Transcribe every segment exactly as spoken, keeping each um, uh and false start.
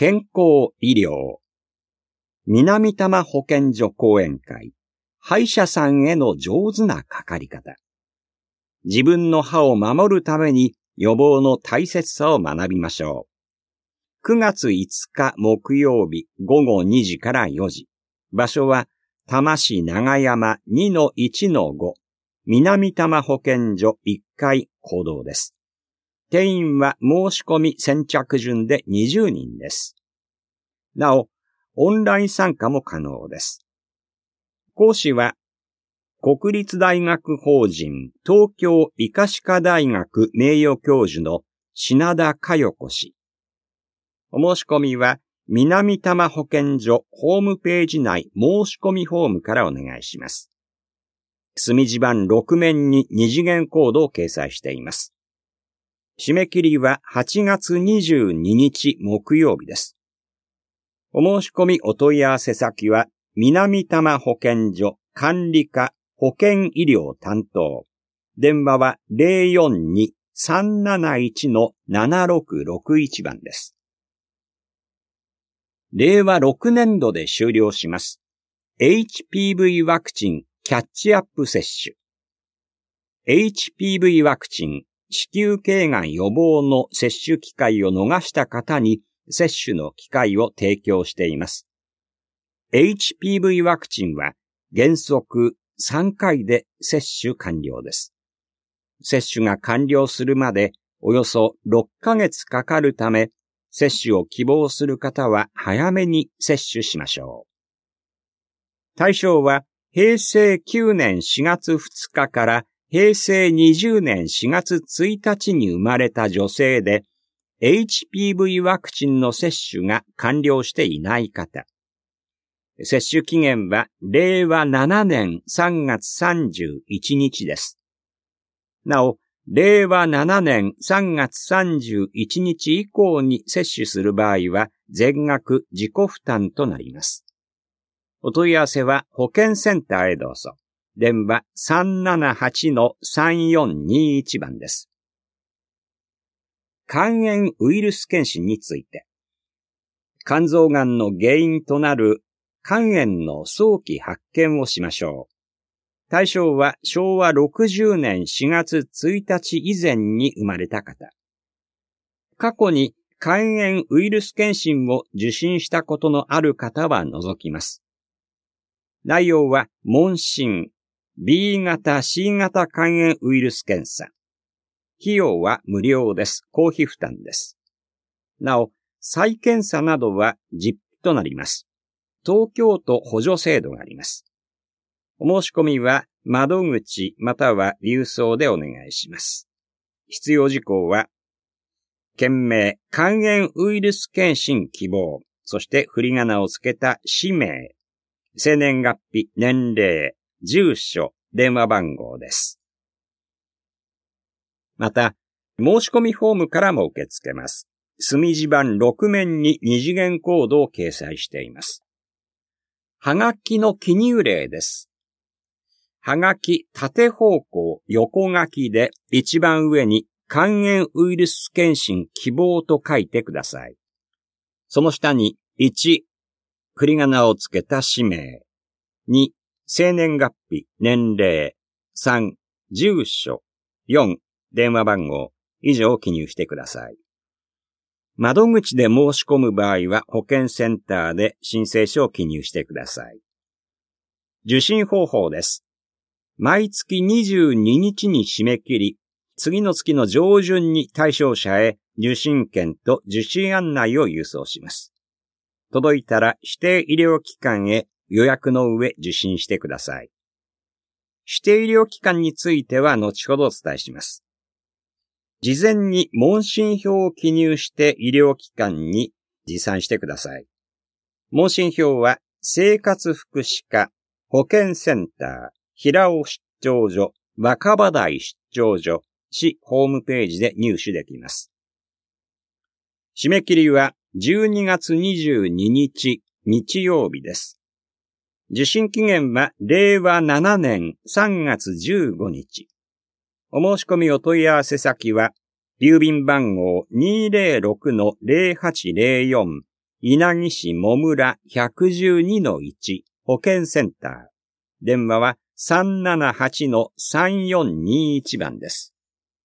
健康医療。南多摩保健所講演会。歯医者さんへの上手なかかり方。自分の歯を守るために予防の大切さを学びましょう。くがついつか木曜日ごごにじからよじ。場所は多摩市長山 にのいちのご。南多摩保健所いっかい講堂です。定員は申し込み先着順でにじゅうにんです。なお、オンライン参加も可能です。講師は、国立大学法人東京医科歯科大学名誉教授の品田佳代子氏。お申し込みは、南多摩保健所ホームページ内申し込みフォームからお願いします。墨字盤ろく面に二次元コードを掲載しています。締め切りははちがつにじゅうににち木曜日です。お申し込みお問い合わせ先は、南多摩保健所管理課保健医療担当。電話は ゼロよんに さんなないち ななろくろくいち 番です。れいわろくねんどで終了します。エイチピーブイ ワクチンキャッチアップ接種。エイチピーブイ ワクチン、子宮頸がん予防の接種機会を逃した方に接種の機会を提供しています。エイチピーブイ ワクチンは原則さんかいで接種完了です。接種が完了するまでおよそろっかげつかかるため、接種を希望する方は早めに接種しましょう。対象はへいせいきゅうねんしがつふつかからへいせいにじゅうねんしがつついたちに生まれた女性で、エイチピーブイ ワクチンの接種が完了していない方。接種期限はれいわななねんさんがつさんじゅういちにちです。なお、れいわななねんさんがつさんじゅういちにち以降に接種する場合は全額自己負担となります。お問い合わせは保健センターへどうぞ。電話 さんななはち さんよんにいち 番です。肝炎ウイルス検診について。肝臓がんの原因となる肝炎の早期発見をしましょう。対象はしょうわろくじゅうねんしがつついたち以前に生まれた方。過去に肝炎ウイルス検診を受診したことのある方は除きます。内容は問診、ビー 型 シー 型肝炎ウイルス検査。費用は無料です。公費負担です。なお、再検査などは実費となります。東京都補助制度があります。お申し込みは窓口または郵送でお願いします。必要事項は、件名、肝炎ウイルス検診希望、そして振り仮名をつけた氏名、生年月日、年齢、住所、電話番号です。また、申し込みフォームからも受け付けます。墨字盤ろく面に二次元コードを掲載しています。はがきの記入例です。はがき縦方向横書きで一番上に肝炎ウイルス検診希望と書いてください。その下にいち、振り仮名をつけた氏名、に、生年月日、年齢、さん、住所、よん、電話番号、以上を記入してください。窓口で申し込む場合は保健センターで申請書を記入してください。受診方法です。毎月にじゅうににちに締め切り、次の月の上旬に対象者へ受診券と受診案内を郵送します。届いたら指定医療機関へ予約の上受診してください。指定医療機関については後ほどお伝えします。事前に問診票を記入して医療機関に持参してください。問診票は生活福祉課、保健センター、平尾出張所、若葉台出張所、市ホームページで入手できます。締め切りはじゅうにがつにじゅうににち日曜日です。受診期限はれいわななねんさんがつじゅうごにち。お申し込みお問い合わせ先は、郵便番号 にーぜろろくのぜろはちぜろよん稲城市もむら ひゃくじゅうにのいち 保健センター。電話は さんななはちのさんよんにいち 番です。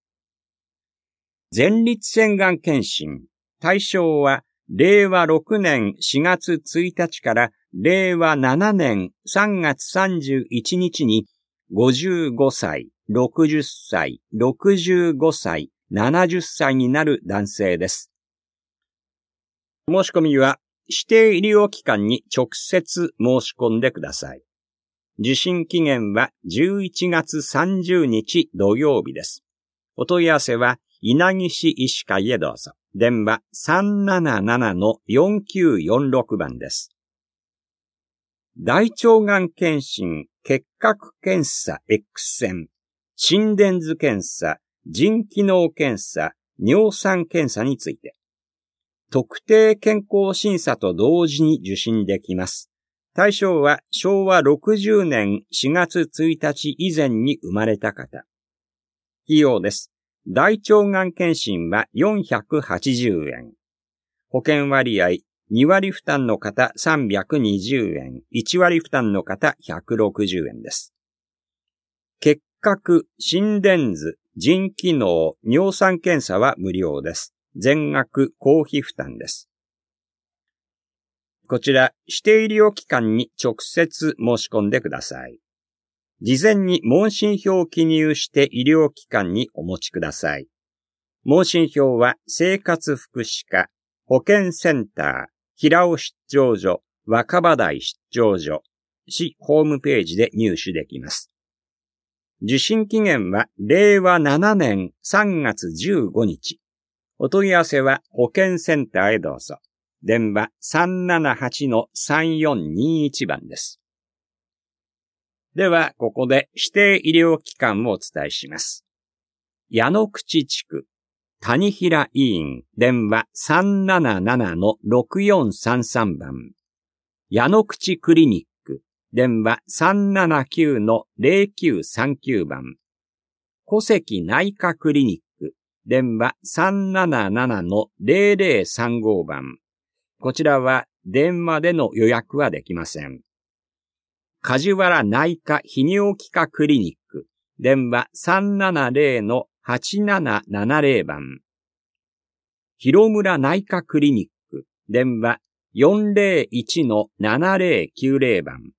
前立腺がん検診。対象は、れいわろくねんしがつついたちかられいわななねんさんがつさんじゅういちにちにごじゅうごさい、ろくじゅっさい、ろくじゅうごさい、ななじゅっさいになる男性です。申し込みは指定医療機関に直接申し込んでください。受診期限はじゅういちがつさんじゅうにち土曜日です。お問い合わせは稲城市医師会へどうぞ。電話 さんななななのよんきゅうよんろく 番です。大腸がん検診、結核検査 X 線、心電図検査、腎機能検査、尿酸検査について、特定健康審査と同時に受診できます。対象はしょうわろくじゅうねんしがつついたち以前に生まれた方。費用です。大腸がん検診はよんひゃくはちじゅうえん。保険割合にわり負担の方さんびゃくにじゅうえん、いちわり負担の方ひゃくろくじゅうえんです。結核、心電図、腎機能、尿酸検査は無料です。全額公費負担です。こちら、指定医療機関に直接申し込んでください。事前に問診票を記入して医療機関にお持ちください。問診票は生活福祉課、保健センター、平尾出張所、若葉台出張所、市ホームページで入手できます。受診期限はれいわななねんさんがつじゅうごにち。お問い合わせは保健センターへどうぞ。電話 さんななはちのさんよんにいち 番です。では、ここで指定医療機関をお伝えします。矢野口地区、谷平医院、電話 さんななななのろくよんさんさん 番。矢野口クリニック、電話 さんななきゅうのぜろきゅうさんきゅう 番。小関内科クリニック、電話 さんななななのぜろぜろさんご 番。こちらは電話での予約はできません。梶原内科泌尿器科クリニック、電話 さんななぜろのはちななななぜろ 番。広村内科クリニック、電話 よんぜろいちのななぜろきゅうぜろ 番。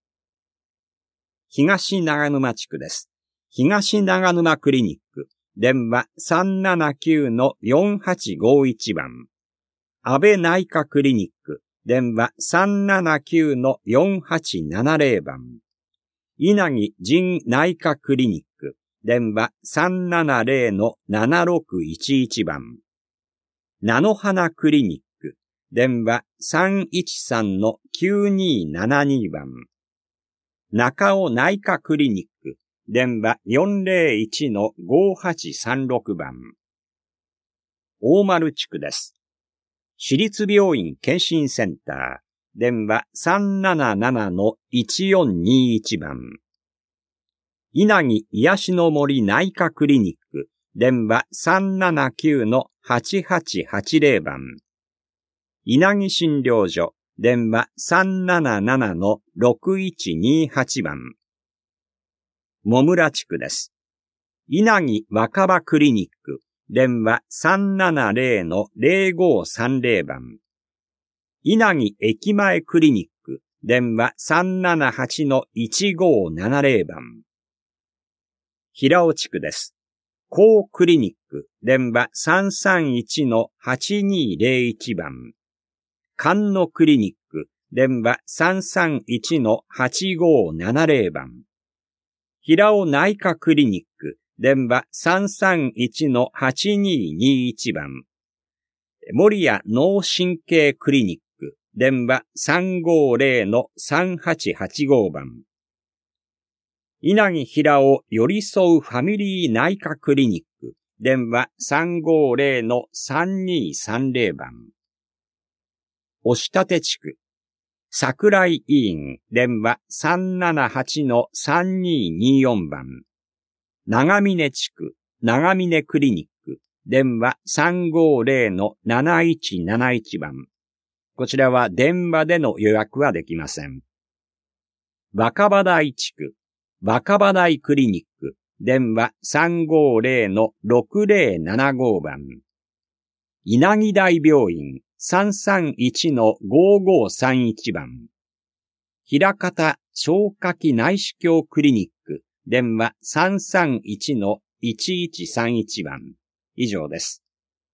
東長沼地区です。東長沼クリニック、電話 さんななきゅうのよんはちごいち 番。安倍内科クリニック、電話 さんななきゅうのよんはちななぜろ 番。稲城腎内科クリニック、電話 さんななぜろのななろくいちいち 番。菜の花クリニック、電話 さんいちさんのきゅうにななに 番。中尾内科クリニック、電話 よんぜろいちのごはちさんろく 番。大丸地区です。市立病院検診センター、電話 さんななななのいちよんにいち 番。稲城癒しの森内科クリニック、電話 さんななきゅうのはちはちはちぜろ 番。稲城診療所、電話 さんななななのろくいちにはち 番。もむら地区です。稲城若葉クリニック、電話 さんななぜろのぜろごさんぜろ 番。稲城駅前クリニック、電話 さんななはちのいちごななぜろ 番。平尾地区です。高クリニック、電話 さんさんいちのはちにぜろいち 番。菅野クリニック、電話 さんさんいちのはちごななぜろ 番。平尾内科クリニック、電話 さんさんいちのはちににいち 番。守谷脳神経クリニック、電話 さんごぜろのさんはちはちご 番。稲城平尾寄り添うファミリー内科クリニック、電話 さんごぜろのさんにさんぜろ 番。押立地区、桜井医院、電話 さんななはちのさんにによん 番。長峰地区、長峰クリニック、電話 さんごぜろのなないちなないち 番。 こちらは電話での予約はできません。若葉台地区、若葉台クリニック、電話 さんごーぜろのろくぜろななご 番。稲城台病院 さんさんいちのごーごーさんいち 番。枚方消化器内視鏡クリニック、電話 さんさんいちのいちいちさんいち 番。以上です。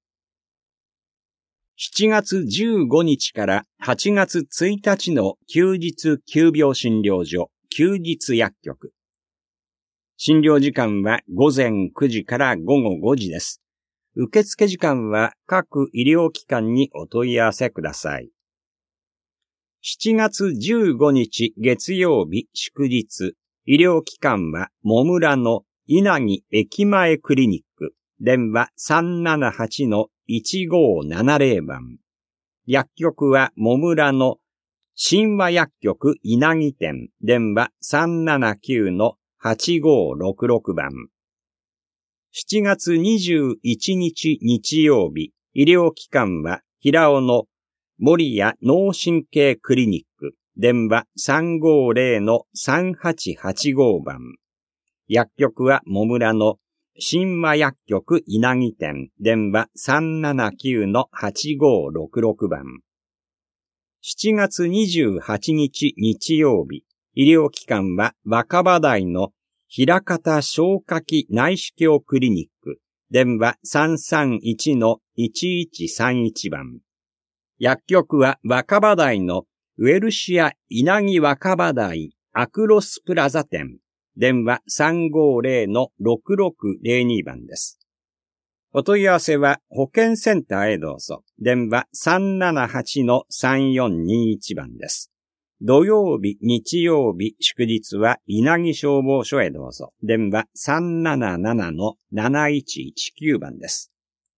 しちがつじゅうごにちからはちがつついたちの休日急病診療所、休日薬局。診療時間はごぜんくじからごごごじです。受付時間は各医療機関にお問い合わせください。しちがつじゅうごにち月曜日祝日、医療機関はもむらの稲城駅前クリニック、電話 さんななはちのいちごーななぜろ 番。薬局はもむらの新和薬局稲城店、電話 さんななきゅうのはちごーろくろく 番。しちがつにじゅういちにち日曜日、医療機関は平尾の森谷脳神経クリニック、電話 さんごーぜろのさんはちはちご 番。薬局はもむらの新和薬局稲城店、電話 さんななきゅうのはちごーろくろく 番。しちがつにじゅうはちにち日曜日、医療機関は若葉台の枚方消化器内視鏡クリニック、電話 さんさんいちのいちいちさんいち 番。薬局は若葉台のウェルシア稲城若葉台アクロスプラザ店、電話 さんごーぜろのろくろくぜろに 番です。お問い合わせは保健センターへどうぞ。電話 さんななはちのさんよんにいち 番です。土曜日、日曜日、祝日は稲城消防署へどうぞ。電話 さんななななのなないちいちきゅう 番です。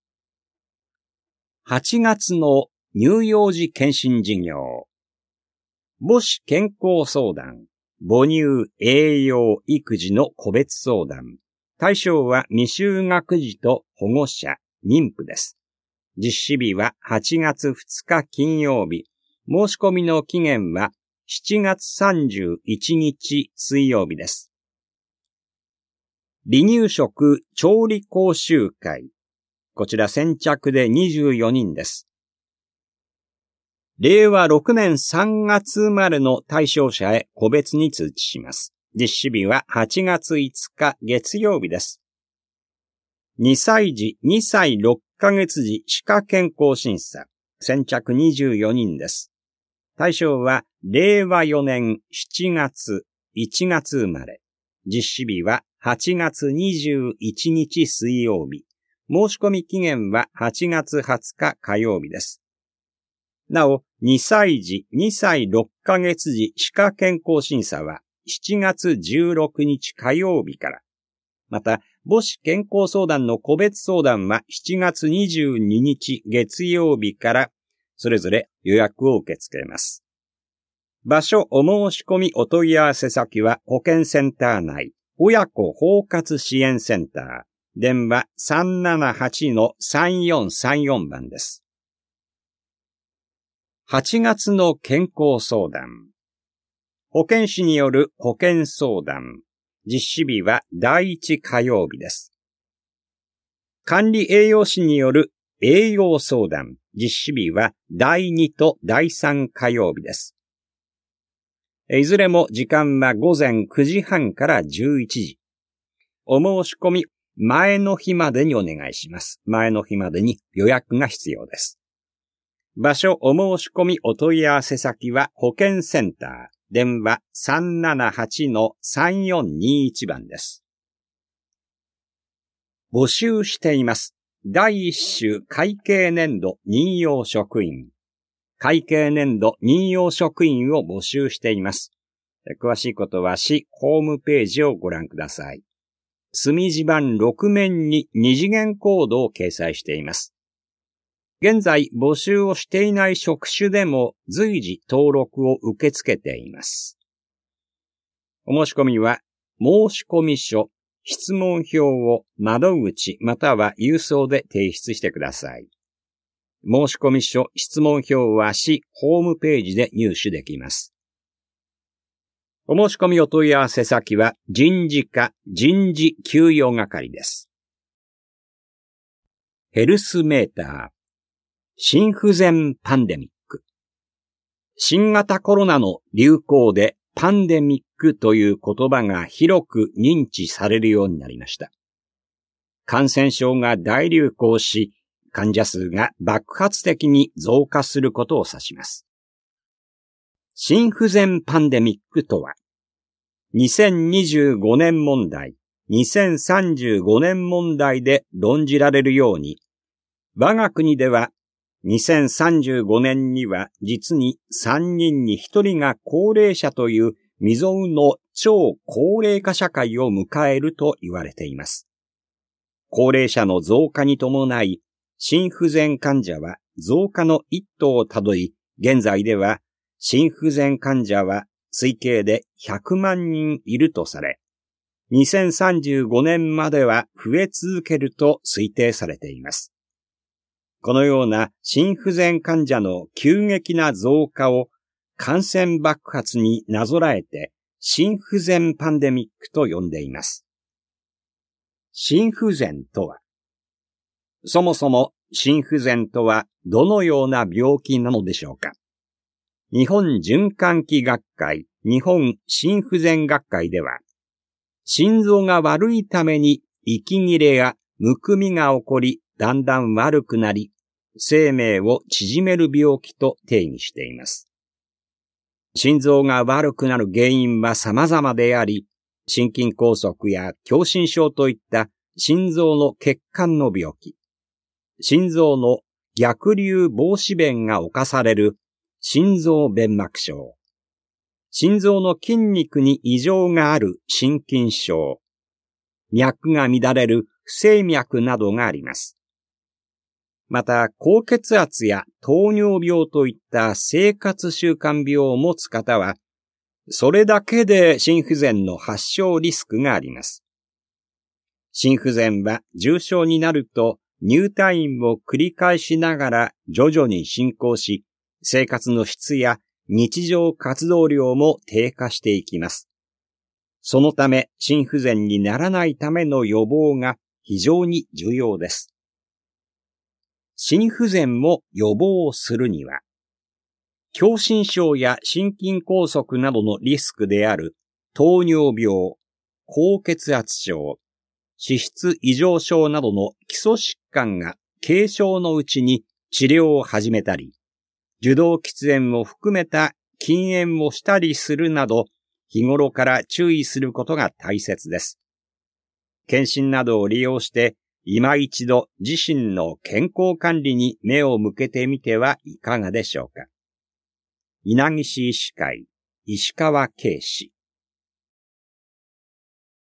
はちがつの乳幼児健診事業。母子健康相談、母乳、栄養、育児の個別相談。対象は未就学児と保護者、妊婦です。実施日ははちがつふつか金曜日。申し込みの期限はしちがつさんじゅういちにち水曜日です。離乳食調理講習会。こちら先着でにじゅうよにんです。れいわろくねんさんがつ生まれの対象者へ個別に通知します。実施日ははちがついつか月曜日です。にさいじ、にさいろっかげつ時歯科健康審査。先着にじゅうよにんです。対象はれいわよねんしちがつ、いちがつ生まれ。実施日ははちがつにじゅういちにち水曜日。申し込み期限ははちがつはつか火曜日です。なお、にさいじ、にさいろっかげつ時歯科健康審査はしちがつじゅうろくにち火曜日から。また、母子健康相談の個別相談はしちがつにじゅうににち月曜日から、それぞれ予約を受け付けます。場所お申し込みお問い合わせ先は保健センター内、親子包括支援センター、電話 さんななはちのさんよんさんよん 番です。はちがつの健康相談。保健師による保健相談。実施日はだいいち火曜日です。管理栄養士による栄養相談。実施日はだいにとだいさん火曜日です。いずれも時間はごぜんくじはんからじゅういちじ。お申し込み前の日までにお願いします。前の日までに予約が必要です。場所お申し込みお問い合わせ先は保健センター、電話 さんななはちのさんよんにいち 番です。募集しています。だいいっ週会計年度任用職員。会計年度任用職員を募集しています。詳しいことは市ホームページをご覧ください。墨字版ろく面に二次元コードを掲載しています。現在募集をしていない職種でも随時登録を受け付けています。お申し込みは申込書、質問票を窓口または郵送で提出してください。 申込書、質問票は市ホームページで入手できます。お申し込みお問い合わせ先は人事課人事給与係です。ヘルスメーター、心不全パンデミック。新型コロナの流行でパンデミックという言葉が広く認知されるようになりました。感染症が大流行し、患者数が爆発的に増加することを指します。心不全パンデミックとは、にせんにじゅうごねん問題、にせんさんじゅうごねん問題で論じられるように、我が国ではにせんさんじゅうごねんには実にさんにんにひとりが高齢者という未曾有の超高齢化社会を迎えると言われています。高齢者の増加に伴い、心不全患者は増加の一途をたどり、現在では心不全患者は推計でひゃくまんにんいるとされ、にせんさんじゅうごねんまでは増え続けると推定されています。このような心不全患者の急激な増加を感染爆発になぞらえて心不全パンデミックと呼んでいます。心不全とは、そもそも心不全とはどのような病気なのでしょうか。日本循環器学会、日本心不全学会では、心臓が悪いために息切れやむくみが起こり、だんだん悪くなり、生命を縮める病気と定義しています。心臓が悪くなる原因は様々であり、心筋梗塞や狭心症といった心臓の血管の病気、心臓の逆流防止弁が侵される心臓弁膜症、心臓の筋肉に異常がある心筋症、脈が乱れる不整脈などがあります。また、高血圧や糖尿病といった生活習慣病を持つ方は、それだけで心不全の発症リスクがあります。心不全は重症になると入退院を繰り返しながら徐々に進行し、生活の質や日常活動量も低下していきます。そのため、心不全にならないための予防が非常に重要です。心不全を予防するには、狭心症や心筋梗塞などのリスクである糖尿病、高血圧症、脂質異常症などの基礎疾患が軽症のうちに治療を始めたり、受動喫煙を含めた禁煙をしたりするなど、日頃から注意することが大切です。検診などを利用して、今一度自身の健康管理に目を向けてみてはいかがでしょうか。稲城市医師会、石川啓氏。